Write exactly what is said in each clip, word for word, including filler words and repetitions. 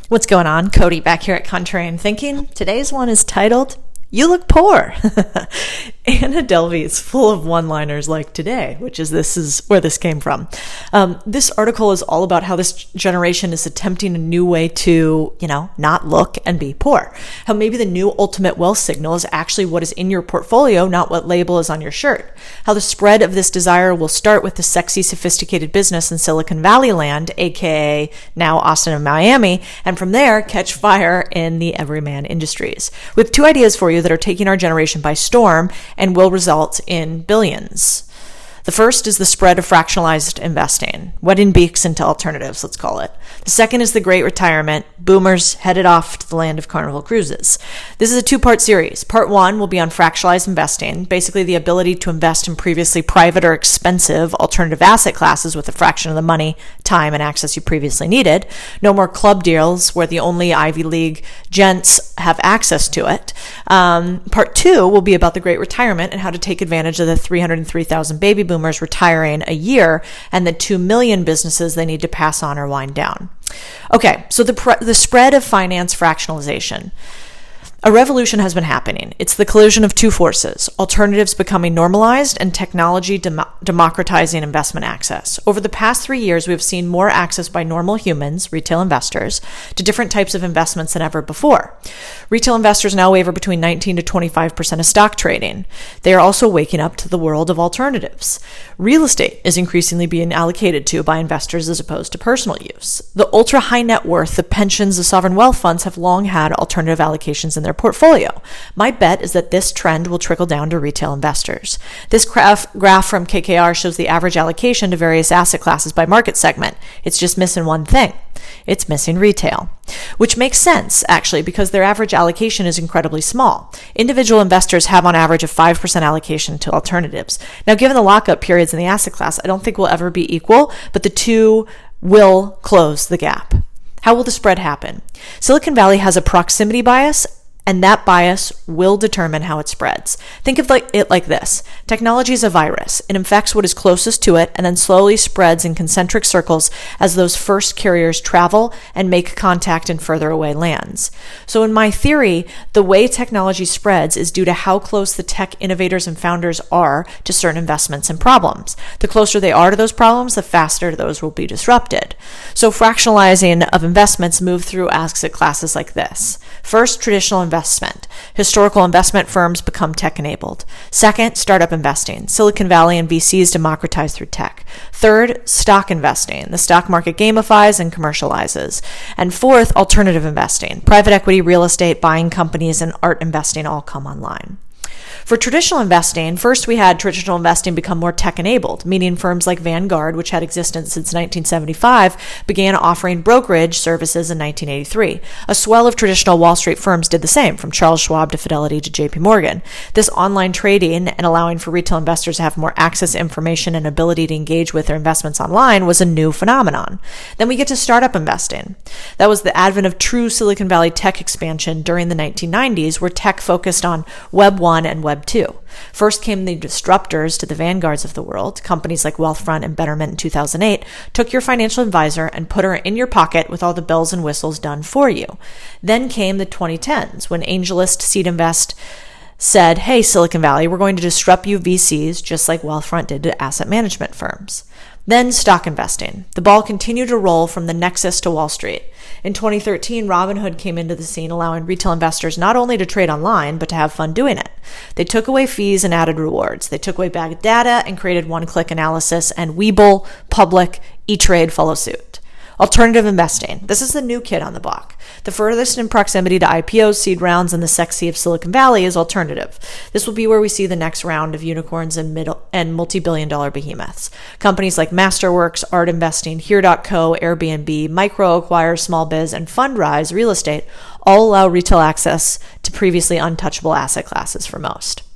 What's going on? Cody back here at Contrarian Thinking. Today's one is titled, You Look Poor. Anna Delvey is full of one-liners like today, which is this is where this came from. Um, this article is all about how this generation is attempting a new way to, you know, not look and be poor. How maybe the new ultimate wealth signal is actually what is in your portfolio, not what label is on your shirt. How the spread of this desire will start with the sexy, sophisticated business in Silicon Valley land, aka now Austin and Miami, and from there catch fire in the everyman industries. We have two ideas for you that are taking our generation by storm and will result in billions. The first is the spread of fractionalized investing, wedding beaks into alternatives, let's call it. The second is the great retirement, boomers headed off to the land of Carnival Cruises. This is a two-part series. Part one will be on fractionalized investing, basically the ability to invest in previously private or expensive alternative asset classes with a fraction of the money, time, and access you previously needed. No more club deals where the only Ivy League gents have access to it. Um, part two will be about the great retirement and how to take advantage of the three hundred three thousand baby boomers retiring a year and the two million businesses they need to pass on or wind down. Okay, so the pre- the spread of finance fractionalization. A revolution has been happening. It's the collision of two forces, alternatives becoming normalized and technology dem- democratizing investment access. Over the past three years, we have seen more access by normal humans, retail investors, to different types of investments than ever before. Retail investors now waver between nineteen to twenty-five percent of stock trading. They are also waking up to the world of alternatives. Real estate is increasingly being allocated to by investors as opposed to personal use. The ultra high net worth, the pensions, the sovereign wealth funds have long had alternative allocations in their portfolio. My bet is that this trend will trickle down to retail investors. This graph, graph from K K R shows the average allocation to various asset classes by market segment. It's just missing one thing. It's missing retail, which makes sense, actually, because their average allocation is incredibly small. Individual investors have on average a five percent allocation to alternatives. Now, given the lockup periods in the asset class, I don't think we'll ever be equal, but the two will close the gap. How will the spread happen? Silicon Valley has a proximity bias, and that bias will determine how it spreads. Think of like, it like this. Technology is a virus. It infects what is closest to it and then slowly spreads in concentric circles as those first carriers travel and make contact in further away lands. So in my theory, the way technology spreads is due to how close the tech innovators and founders are to certain investments and problems. The closer they are to those problems, the faster those will be disrupted. So fractionalizing of investments move through asset classes like this. First, traditional investment. Investment. Historical investment firms become tech-enabled. Second, startup investing. Silicon Valley and V Cs democratize through tech. Third, stock investing. The stock market gamifies and commercializes. And fourth, alternative investing. Private equity, real estate, buying companies, and art investing all come online. For traditional investing, first we had traditional investing become more tech-enabled, meaning firms like Vanguard, which had existence since nineteen seventy-five, began offering brokerage services in nineteen eighty-three. A swell of traditional Wall Street firms did the same, from Charles Schwab to Fidelity to J P Morgan. This online trading and allowing for retail investors to have more access to information and ability to engage with their investments online was a new phenomenon. Then we get to startup investing. That was the advent of true Silicon Valley tech expansion during the nineteen nineties, where tech focused on Web one and Web two. First came the disruptors to the vanguards of the world. Companies like Wealthfront and Betterment in two thousand eight took your financial advisor and put her in your pocket with all the bells and whistles done for you. Then came the twenty tens when AngelList, Seed Invest said, hey, Silicon Valley, we're going to disrupt you V Cs just like Wealthfront did to asset management firms. Then stock investing. The ball continued to roll from the Nexus to Wall Street. In twenty thirteen, Robinhood came into the scene, allowing retail investors not only to trade online, but to have fun doing it. They took away fees and added rewards. They took away bad data and created one-click analysis, and Webull, Public, E-Trade follow suit. Alternative investing. This is the new kid on the block. The furthest in proximity to I P Os, seed rounds, and the sexy of Silicon Valley is alternative. This will be where we see the next round of unicorns and, middle, and multi-billion dollar behemoths. Companies like Masterworks, Art Investing, Here dot co, Airbnb, Micro Acquire, Small Biz, and Fundrise Real Estate all allow retail access to previously untouchable asset classes for most.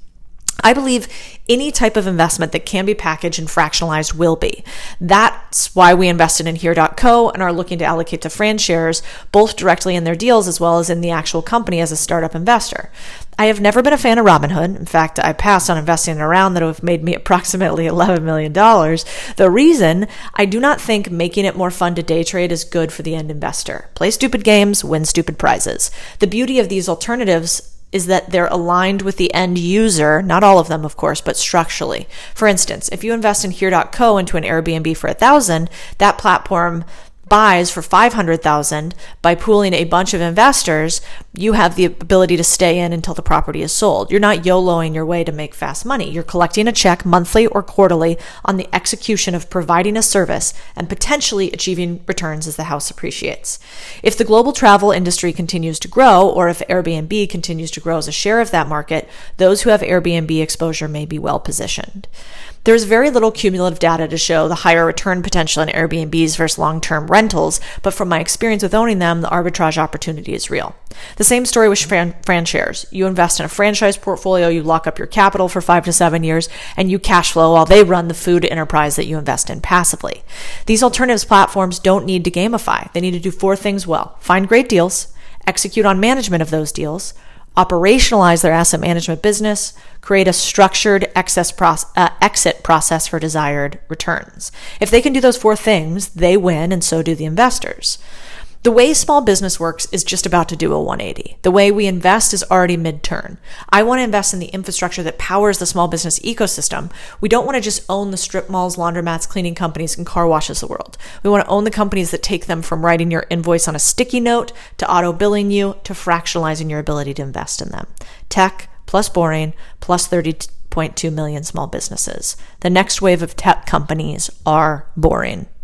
I believe any type of investment that can be packaged and fractionalized will be. That's why we invested in Here dot co and are looking to allocate to Fran shares, both directly in their deals as well as in the actual company as a startup investor. I have never been a fan of Robinhood. In fact, I passed on investing in a round that would have made me approximately eleven million dollars. The reason, I do not think making it more fun to day trade is good for the end investor. Play stupid games, win stupid prizes. The beauty of these alternatives is that they're aligned with the end user, not all of them, of course, but structurally. For instance, if you invest in Here dot co into an Airbnb for one thousand dollars, that platform buys for five hundred thousand dollars. By pooling a bunch of investors, you have the ability to stay in until the property is sold. You're not YOLOing your way to make fast money. You're collecting a check monthly or quarterly on the execution of providing a service and potentially achieving returns as the house appreciates. If the global travel industry continues to grow, or if Airbnb continues to grow as a share of that market, those who have Airbnb exposure may be well positioned. There's very little cumulative data to show the higher return potential in Airbnbs versus long-term rentals, but from my experience with owning them, the arbitrage opportunity is real. The same story with fran, fran shares. You invest in a franchise portfolio, you lock up your capital for five to seven years, and you cash flow while they run the food enterprise that you invest in passively. These alternatives platforms don't need to gamify. They need to do four things well: find great deals, execute on management of those deals, operationalize their asset management business, create a structured excess proce- uh, exit process for desired returns. If they can do those four things, they win, and so do the investors. The way small business works is just about to do a one eighty. The way we invest is already mid-turn. I want to invest in the infrastructure that powers the small business ecosystem. We don't want to just own the strip malls, laundromats, cleaning companies, and car washes of the world. We want to own the companies that take them from writing your invoice on a sticky note to auto-billing you to fractionalizing your ability to invest in them. Tech plus boring plus thirty point two million small businesses. The next wave of tech companies are boring.